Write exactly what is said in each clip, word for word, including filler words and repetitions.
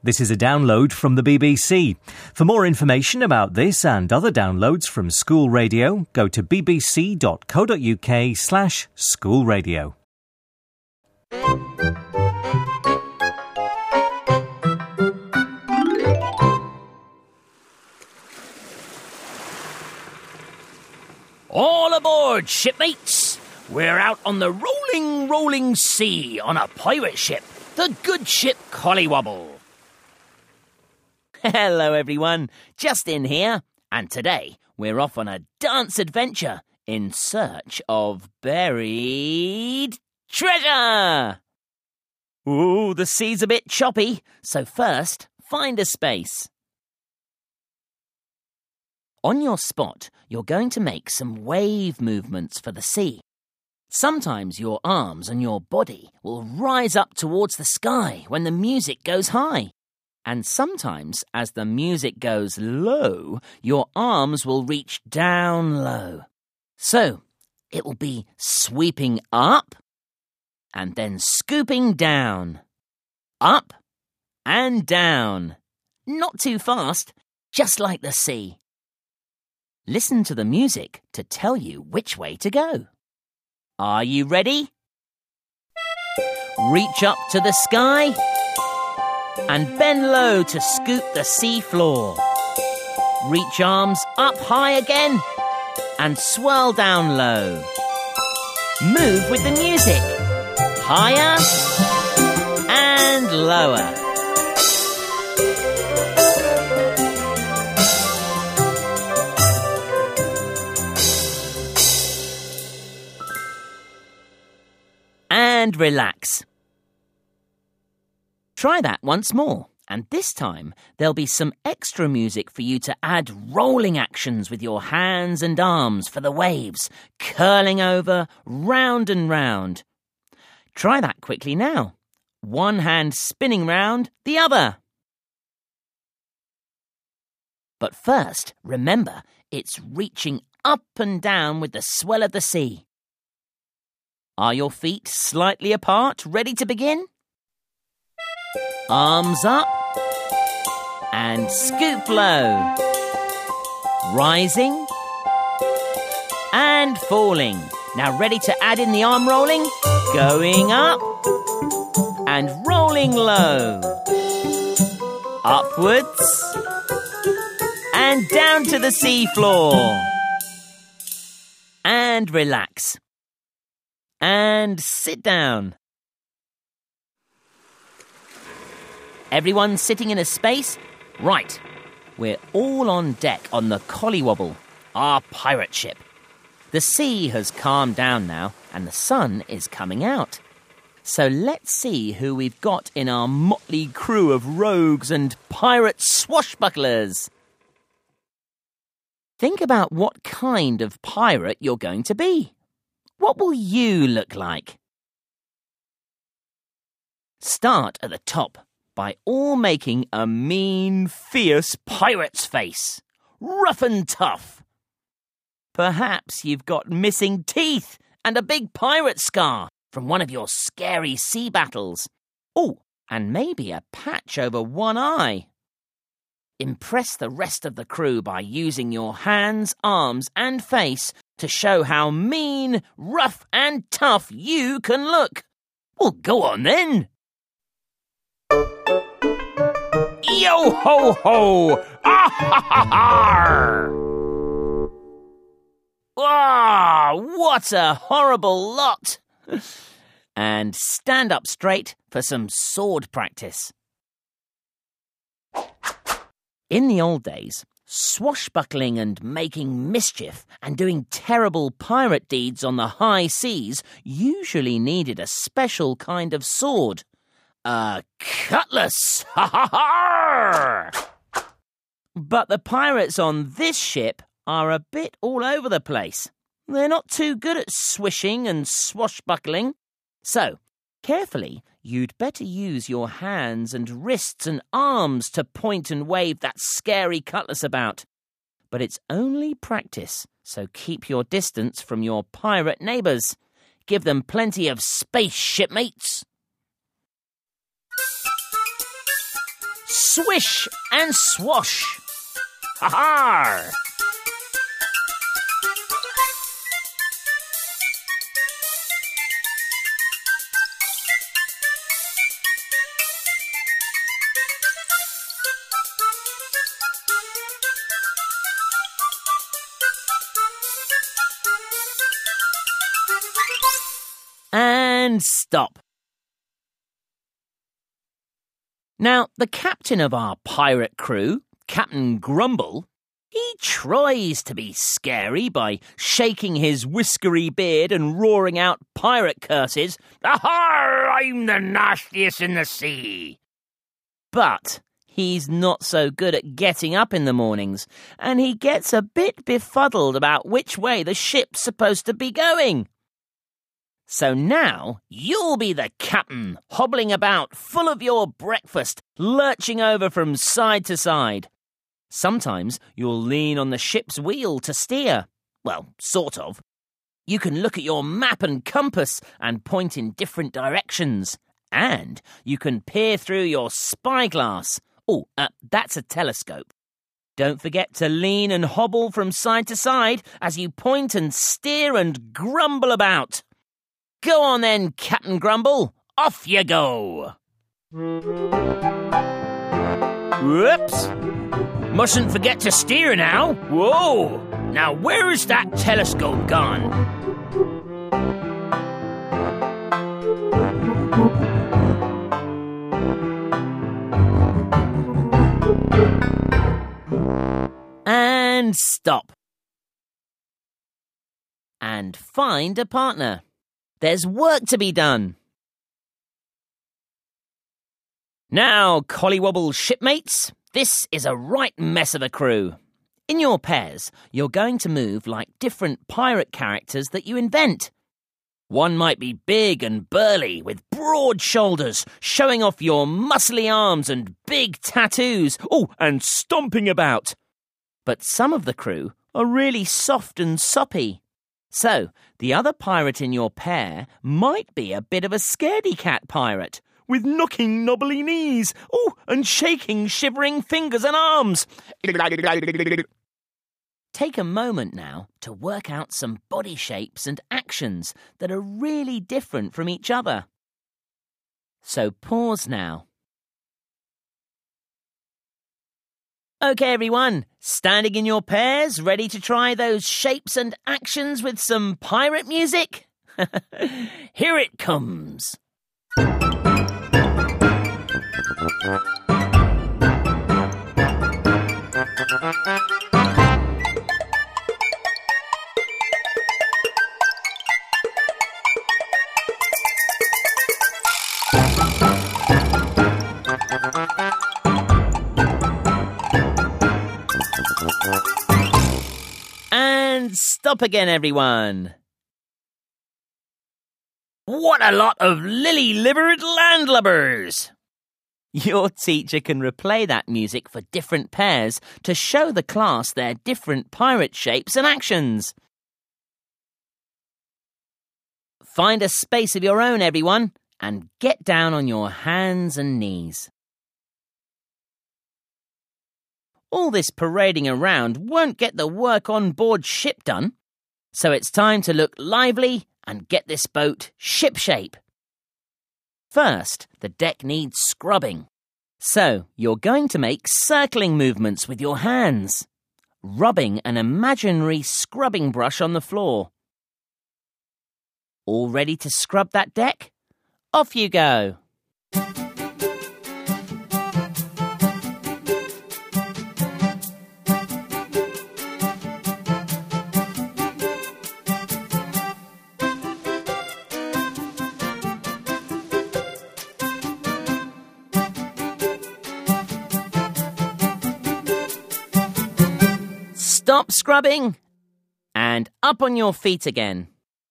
This is a download from the B B C. For more information about this and other downloads from School Radio, go to bbc.co.uk slash school radio. All aboard, shipmates! We're out on the rolling, rolling sea on a pirate ship, the good ship Collywobble. Hello, everyone. Justin here. And today, we're off on a dance adventure in search of buried treasure. Ooh, the sea's a bit choppy. So first, find a space. On your spot, you're going to make some wave movements for the sea. Sometimes your arms and your body will rise up towards the sky when the music goes high. And sometimes, as the music goes low, your arms will reach down low. So, it will be sweeping up and then scooping down. Up and down. Not too fast, just like the sea. Listen to the music to tell you which way to go. Are you ready? Reach up to the sky and bend low to scoop the sea floor. Reach arms up high again and swirl down low. Move with the music. Higher and lower. And relax. Try that once more, and this time there'll be some extra music for you to add rolling actions with your hands and arms for the waves, curling over, round and round. Try that quickly now. One hand spinning round the other. But first, remember, it's reaching up and down with the swell of the sea. Are your feet slightly apart, ready to begin? Arms up and scoop low. Rising and falling. Now ready to add in the arm rolling? Going up and rolling low. Upwards and down to the sea floor. And relax. And sit down. Everyone sitting in a space? Right. We're all on deck on the Collywobble, our pirate ship. The sea has calmed down now and the sun is coming out. So let's see who we've got in our motley crew of rogues and pirate swashbucklers. Think about what kind of pirate you're going to be. What will you look like? Start at the top by all making a mean, fierce pirate's face. Rough and tough. Perhaps you've got missing teeth and a big pirate scar from one of your scary sea battles. Oh, and maybe a patch over one eye. Impress the rest of the crew by using your hands, arms and face to show how mean, rough and tough you can look. Well, go on then. Yo-ho-ho! Ah-ha-ha-ha! Ah, what a horrible lot! And stand up straight for some sword practice. In the old days, swashbuckling and making mischief and doing terrible pirate deeds on the high seas usually needed a special kind of sword. A cutlass! Ha ha ha! But the pirates on this ship are a bit all over the place. They're not too good at swishing and swashbuckling. So, carefully, you'd better use your hands and wrists and arms to point and wave that scary cutlass about. But it's only practice, so keep your distance from your pirate neighbours. Give them plenty of space, shipmates. Swish and swash. Ha-ha! And stop. Now, the captain of our pirate crew, Captain Grumble, he tries to be scary by shaking his whiskery beard and roaring out pirate curses. Aha! I'm the nastiest in the sea. But he's not so good at getting up in the mornings, and he gets a bit befuddled about which way the ship's supposed to be going. So now you'll be the captain, hobbling about, full of your breakfast, lurching over from side to side. Sometimes you'll lean on the ship's wheel to steer. Well, sort of. You can look at your map and compass and point in different directions. And you can peer through your spyglass. Oh, uh, that's a telescope. Don't forget to lean and hobble from side to side as you point and steer and grumble about. Go on then, Captain Grumble. Off you go. Whoops. Mustn't forget to steer now. Whoa. Now where's that telescope gone? And stop. And find a partner. There's work to be done. Now, Collywobble shipmates, this is a right mess of a crew. In your pairs, you're going to move like different pirate characters that you invent. One might be big and burly, with broad shoulders, showing off your muscly arms and big tattoos, oh, and stomping about. But some of the crew are really soft and soppy. So, the other pirate in your pair might be a bit of a scaredy-cat pirate, with knocking knobbly knees, oh, and shaking shivering fingers and arms. Take a moment now to work out some body shapes and actions that are really different from each other. So pause now. OK, everyone, standing in your pairs, ready to try those shapes and actions with some pirate music? Here it comes. And stop again, everyone. What a lot of lily-livered landlubbers! Your teacher can replay that music for different pairs to show the class their different pirate shapes and actions. Find a space of your own, everyone, and get down on your hands and knees. All this parading around won't get the work on board ship done, so it's time to look lively and get this boat shipshape. First, the deck needs scrubbing. So, you're going to make circling movements with your hands, rubbing an imaginary scrubbing brush on the floor. All ready to scrub that deck? Off you go! Stop scrubbing, and up on your feet again.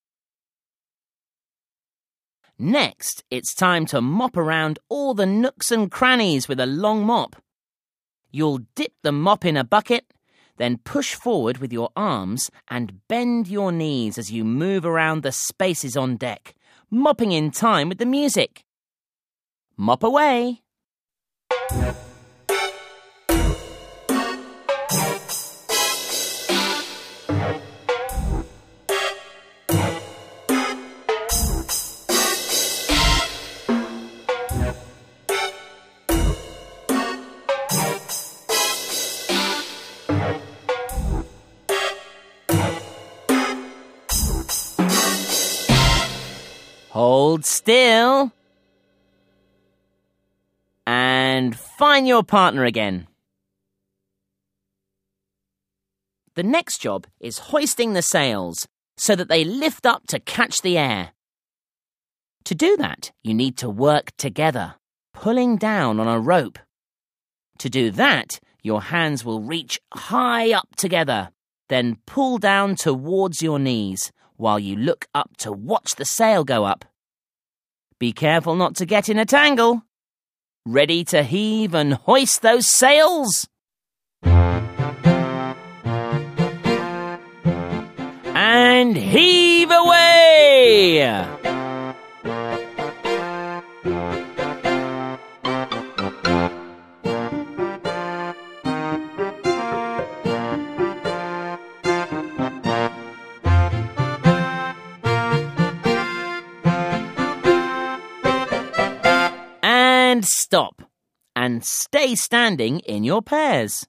Next, it's time to mop around all the nooks and crannies with a long mop. You'll dip the mop in a bucket, then push forward with your arms and bend your knees as you move around the spaces on deck, mopping in time with the music. Mop away. Hold still. And find your partner again. The next job is hoisting the sails so that they lift up to catch the air. To do that, you need to work together, pulling down on a rope. To do that, your hands will reach high up together, then pull down towards your knees while you look up to watch the sail go up. Be careful not to get in a tangle. Ready to heave and hoist those sails? And heave away! And stop, and stay standing in your pairs.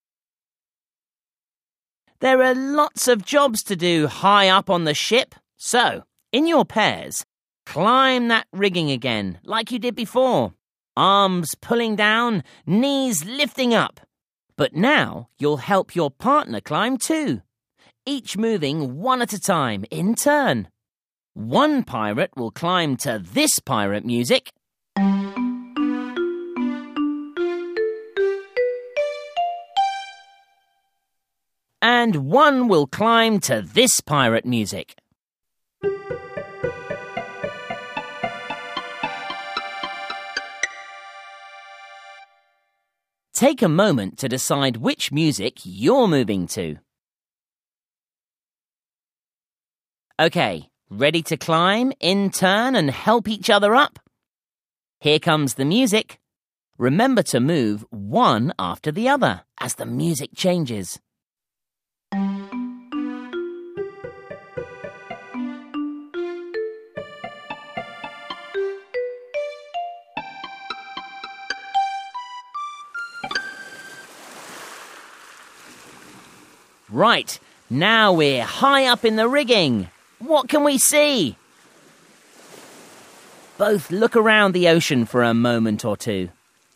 There are lots of jobs to do high up on the ship, so, in your pairs, climb that rigging again, like you did before. Arms pulling down, knees lifting up. But now you'll help your partner climb too, each moving one at a time, in turn. One pirate will climb to this pirate music. And one will climb to this pirate music. Take a moment to decide which music you're moving to. OK, ready to climb, in turn, and help each other up? Here comes the music. Remember to move one after the other as the music changes. Right, now we're high up in the rigging. What can we see? Both look around the ocean for a moment or two.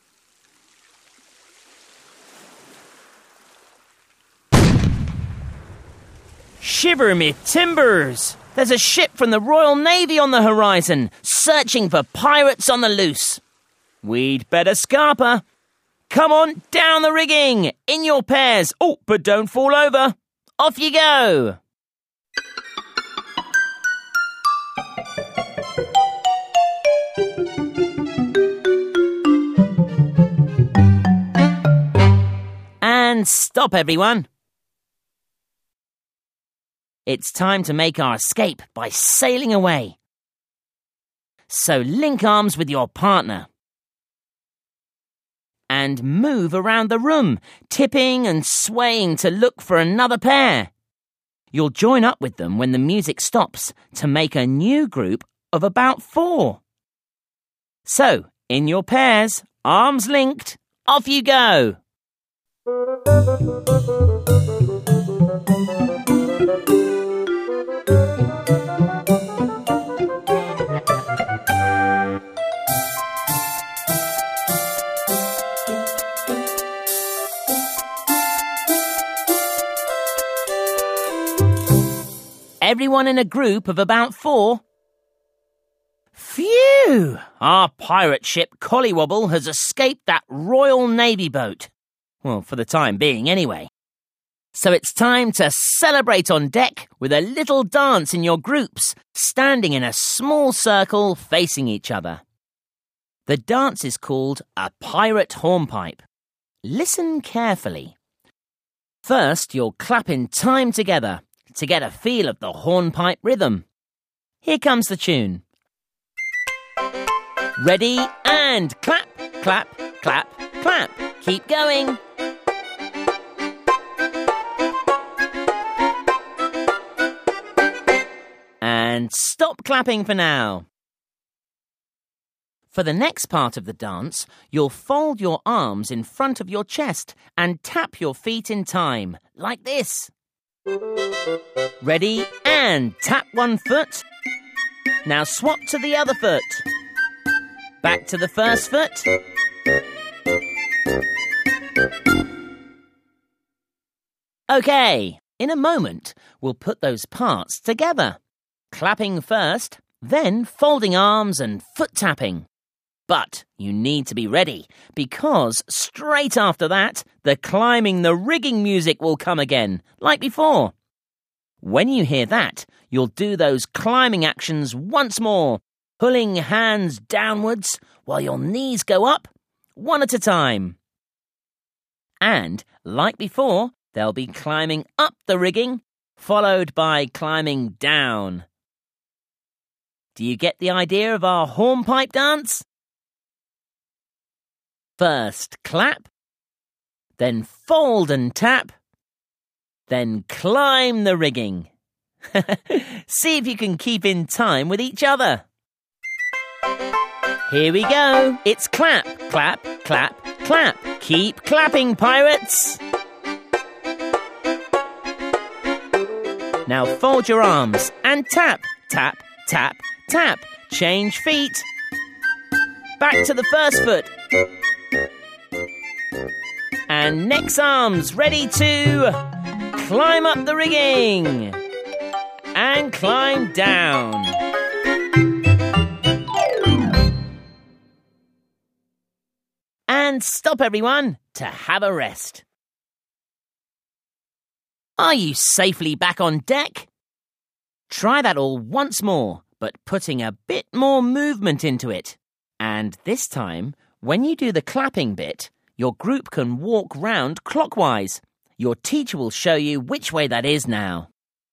Shiver me timbers! There's a ship from the Royal Navy on the horizon, searching for pirates on the loose. We'd better scarper. Come on, down the rigging, in your pairs. Oh, but don't fall over. Off you go. And stop, everyone. It's time to make our escape by sailing away. So link arms with your partner. And move around the room, tipping and swaying to look for another pair. You'll join up with them when the music stops to make a new group of about four. So, in your pairs, arms linked, off you go. Everyone in a group of about four. Phew! Our pirate ship Collywobble has escaped that Royal Navy boat. Well, for the time being, anyway. So it's time to celebrate on deck with a little dance in your groups, standing in a small circle facing each other. The dance is called a pirate hornpipe. Listen carefully. First, you'll clap in time together to get a feel of the hornpipe rhythm. Here comes the tune. Ready and clap, clap, clap, clap. Keep going. And stop clapping for now. For the next part of the dance, you'll fold your arms in front of your chest and tap your feet in time, like this. Ready and tap one foot. Now swap to the other foot. Back to the first foot. OK, in a moment, we'll put those parts together. Clapping first, then folding arms and foot tapping. But you need to be ready, because straight after that, the climbing the rigging music will come again, like before. When you hear that, you'll do those climbing actions once more, pulling hands downwards while your knees go up, one at a time. And, like before, they'll be climbing up the rigging, followed by climbing down. Do you get the idea of our hornpipe dance? First clap, then fold and tap, then climb the rigging. See if you can keep in time with each other. Here we go. It's clap, clap, clap, clap. Keep clapping, pirates. Now fold your arms and tap, tap, tap, tap. Change feet. Back to the first foot. And next arms ready to climb up the rigging and climb down. And stop, everyone, to have a rest. Are you safely back on deck? Try that all once more, but putting a bit more movement into it. And this time, when you do the clapping bit, your group can walk round clockwise. Your teacher will show you which way that is now.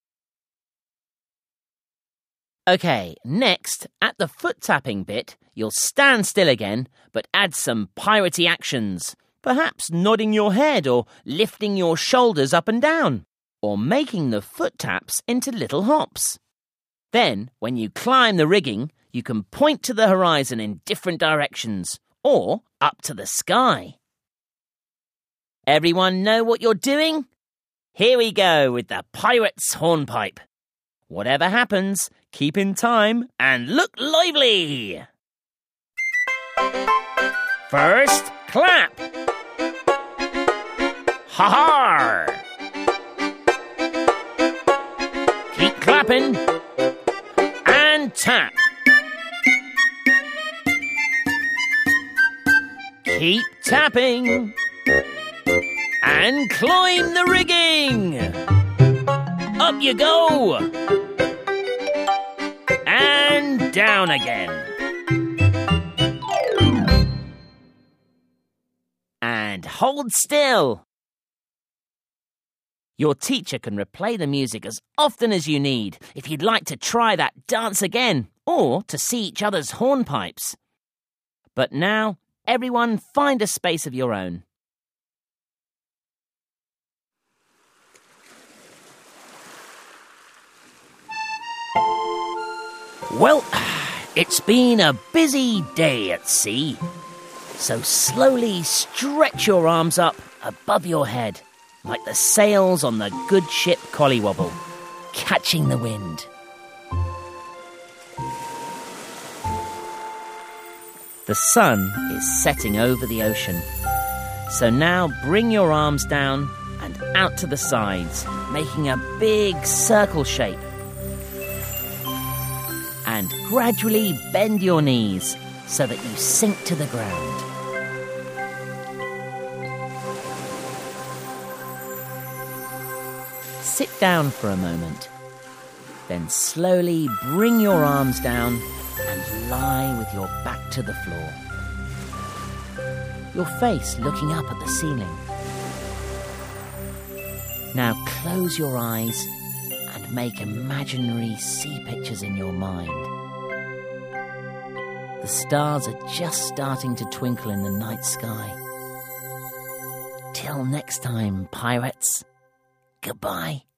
OK, next, at the foot tapping bit, you'll stand still again, but add some piratey actions. Perhaps nodding your head or lifting your shoulders up and down, or making the foot taps into little hops. Then, when you climb the rigging, you can point to the horizon in different directions, or up to the sky. Everyone know what you're doing? Here we go with the pirate's hornpipe. Whatever happens, keep in time and look lively. First, clap. Ha-ha! Keep clapping and tap. Keep tapping and climb the rigging. Up you go. And down again. And hold still. Your teacher can replay the music as often as you need if you'd like to try that dance again or to see each other's hornpipes. But now, everyone find a space of your own. Well, it's been a busy day at sea. So slowly stretch your arms up above your head, like the sails on the good ship Collywobble, catching the wind. The sun is setting over the ocean. So now bring your arms down and out to the sides, making a big circle shape. And gradually bend your knees so that you sink to the ground. Sit down for a moment. Then slowly bring your arms down and lie with your back to the floor. Your face looking up at the ceiling. Now close your eyes and make imaginary sea pictures in your mind. The stars are just starting to twinkle in the night sky. Till next time, pirates. Goodbye.